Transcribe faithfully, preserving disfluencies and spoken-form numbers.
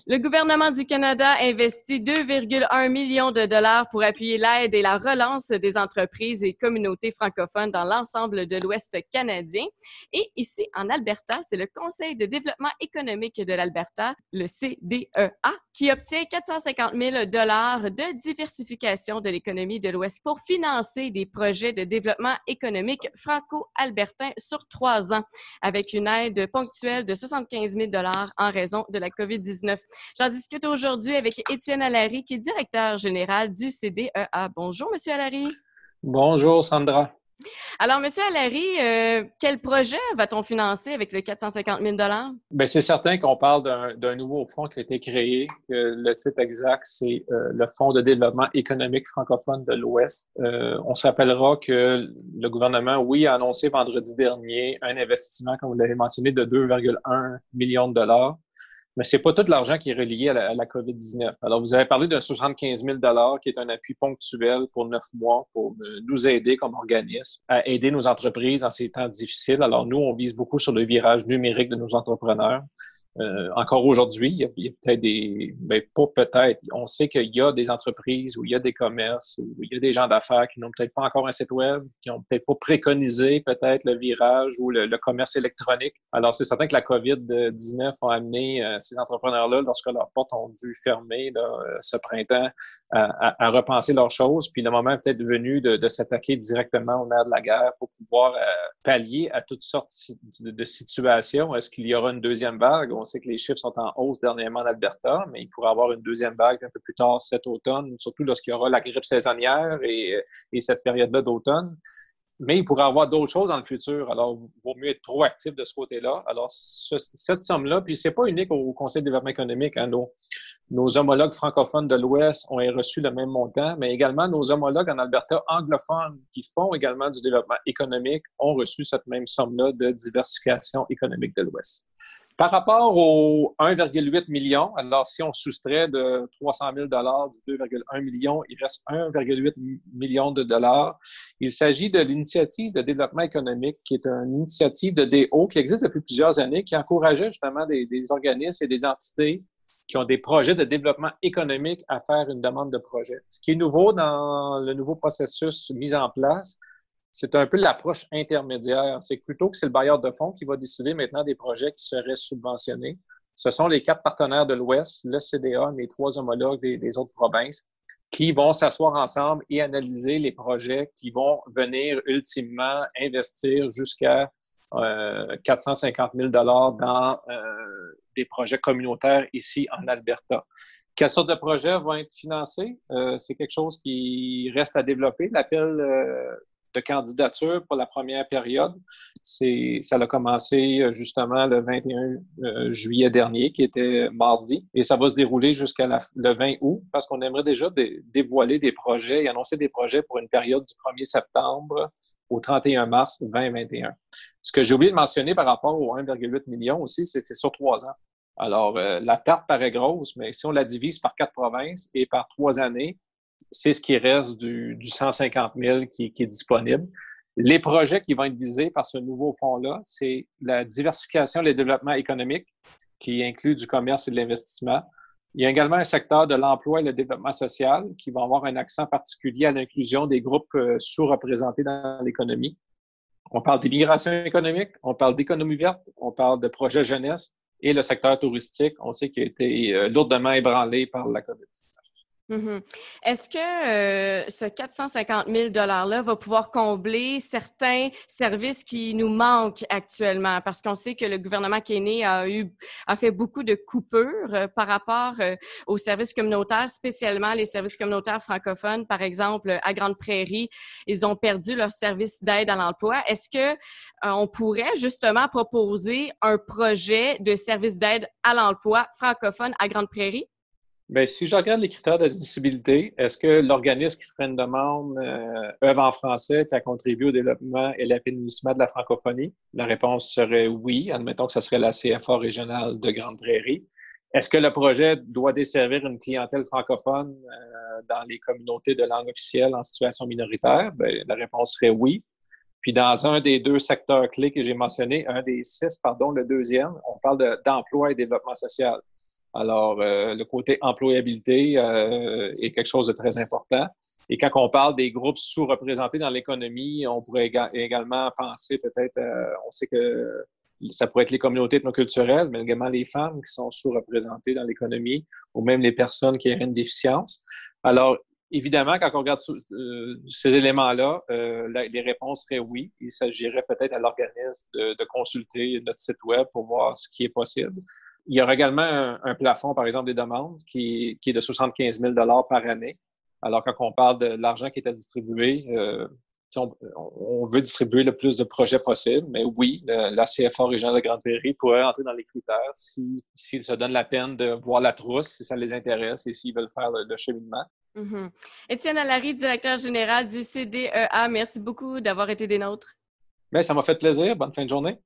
Le gouvernement du Canada investit deux virgule un millions de dollars pour appuyer l'aide et la relance des entreprises et communautés francophones dans l'ensemble de l'Ouest canadien. Et ici, en Alberta, c'est le Conseil de développement économique de l'Alberta, le C D E A, qui obtient quatre cent cinquante mille dollars de diversification de l'économie de l'Ouest pour financer des projets de développement économique franco-albertain sur trois ans, avec une aide ponctuelle de soixante-quinze mille dollars en raison de la COVID dix-neuf. J'en discute aujourd'hui avec Étienne Allary, qui est directeur général du C D E A. Bonjour, Monsieur Allary. Bonjour, Sandra. Alors, Monsieur Allary, euh, quel projet va-t-on financer avec le quatre cent cinquante mille dollars? Bien, c'est certain qu'on parle d'un, d'un nouveau fonds qui a été créé. Euh, le titre exact, c'est euh, le Fonds de développement économique francophone de l'Ouest. Euh, on se rappellera que le gouvernement, oui, a annoncé vendredi dernier un investissement, comme vous l'avez mentionné, de deux virgule un millions de dollars. Mais c'est pas tout l'argent qui est relié à la, à la COVID dix-neuf. Alors, vous avez parlé de soixante-quinze mille dollars qui est un appui ponctuel pour neuf mois pour nous aider comme organisme à aider nos entreprises dans ces temps difficiles. Alors, nous, on vise beaucoup sur le virage numérique de nos entrepreneurs. Euh, encore aujourd'hui, il y a, il y a peut-être des... Ben, pas peut-être. On sait qu'il y a des entreprises où il y a des commerces, où il y a des gens d'affaires qui n'ont peut-être pas encore un site web, qui n'ont peut-être pas préconisé peut-être le virage ou le, le commerce électronique. Alors, c'est certain que la COVID dix-neuf a amené euh, ces entrepreneurs-là, lorsque leurs portes ont dû fermer là, ce printemps, à, à, à repenser leurs choses. Puis le moment est peut-être venu de, de s'attaquer directement au nerf de la guerre pour pouvoir euh, pallier à toutes sortes de, de situations. Est-ce qu'il y aura une deuxième vague? On sait que les chiffres sont en hausse dernièrement en Alberta, mais il pourrait y avoir une deuxième vague un peu plus tard cet automne, surtout lorsqu'il y aura la grippe saisonnière et, et cette période-là d'automne. Mais il pourrait y avoir d'autres choses dans le futur. Alors, il vaut mieux être proactif de ce côté-là. Alors, ce, cette somme-là, puis c'est pas unique au Conseil de développement économique. Hein, nos, nos homologues francophones de l'Ouest ont reçu le même montant, mais également nos homologues en Alberta anglophones qui font également du développement économique ont reçu cette même somme-là de diversification économique de l'Ouest. Par rapport aux un virgule huit million, alors si on soustrait de trois cent mille dollars du deux virgule un million, il reste un virgule huit million de dollars. Il s'agit de l'initiative de développement économique, qui est une initiative de D O qui existe depuis plusieurs années, qui encourageait justement des, des organismes et des entités qui ont des projets de développement économique à faire une demande de projet. Ce qui est nouveau dans le nouveau processus mis en place, c'est un peu l'approche intermédiaire. C'est plutôt que c'est le bailleur de fonds qui va décider maintenant des projets qui seraient subventionnés. Ce sont les quatre partenaires de l'Ouest, le C D A, les trois homologues des, des autres provinces, qui vont s'asseoir ensemble et analyser les projets qui vont venir ultimement investir jusqu'à euh, quatre cent cinquante mille dollars dans euh, des projets communautaires ici en Alberta. Quelles sortes de projets vont être financés? Euh, c'est quelque chose qui reste à développer. L'appel euh, de candidature pour la première période. C'est, ça a commencé justement le vingt et un juillet dernier, qui était mardi, et ça va se dérouler jusqu'à la, le vingt août, parce qu'on aimerait déjà dé, dévoiler des projets et annoncer des projets pour une période du premier septembre au trente et un mars vingt vingt et un. Ce que j'ai oublié de mentionner par rapport aux un virgule huit million aussi, c'est que c'est sur trois ans. Alors, euh, la tarte paraît grosse, mais si on la divise par quatre provinces et par trois années, c'est ce qui reste du, du cent cinquante mille qui, qui est disponible. Les projets qui vont être visés par ce nouveau fonds-là, c'est la diversification et le développement économique, qui inclut du commerce et de l'investissement. Il y a également un secteur de l'emploi et le développement social qui va avoir un accent particulier à l'inclusion des groupes sous-représentés dans l'économie. On parle d'immigration économique, on parle d'économie verte, on parle de projets jeunesse et le secteur touristique, on sait qu'il a été lourdement ébranlé par la COVID dix-neuf. Mm-hmm. Est-ce que euh, ce quatre cent cinquante mille dollars-là va pouvoir combler certains services qui nous manquent actuellement? Parce qu'on sait que le gouvernement kényan a eu a fait beaucoup de coupures euh, par rapport euh, aux services communautaires, spécialement les services communautaires francophones. Par exemple, à Grande Prairie, ils ont perdu leur service d'aide à l'emploi. Est-ce que euh, on pourrait justement proposer un projet de service d'aide à l'emploi francophone à Grande Prairie? Bien, si je regarde les critères d'admissibilité, est-ce que l'organisme qui ferait une demande euh, œuvre en français et contribue au développement et l'épanouissement de la francophonie? La réponse serait oui. Admettons que ce serait la C F A régionale de Grande Prairie. Est-ce que le projet doit desservir une clientèle francophone euh, dans les communautés de langue officielle en situation minoritaire? Bien, la réponse serait oui. Puis dans un des deux secteurs clés que j'ai mentionnés, un des six, pardon, le deuxième, on parle de, d'emploi et développement social. Alors, euh, le côté employabilité euh, est quelque chose de très important. Et quand on parle des groupes sous-représentés dans l'économie, on pourrait éga- également penser peut-être, euh, on sait que ça pourrait être les communautés ethnoculturelles, mais également les femmes qui sont sous-représentées dans l'économie, ou même les personnes qui auraient une déficience. Alors, évidemment, quand on regarde euh, ces éléments-là, euh, la, les réponses seraient oui. Il s'agirait peut-être à l'organisme de, de consulter notre site Web pour voir ce qui est possible. Il y aura également un, un plafond, par exemple, des demandes qui, qui est de soixante-quinze mille dollars par année. Alors, quand on parle de l'argent qui est à distribuer, euh, on, on veut distribuer le plus de projets possible, mais oui, le, la C F A régionale de Grande Prairie pourrait entrer dans les critères s'ils si, si se donnent la peine de voir la trousse, si ça les intéresse et s'ils veulent faire le, le cheminement. Mm-hmm. Étienne Allary, directeur général du C D E A, merci beaucoup d'avoir été des nôtres. Bien, ça m'a fait plaisir. Bonne fin de journée.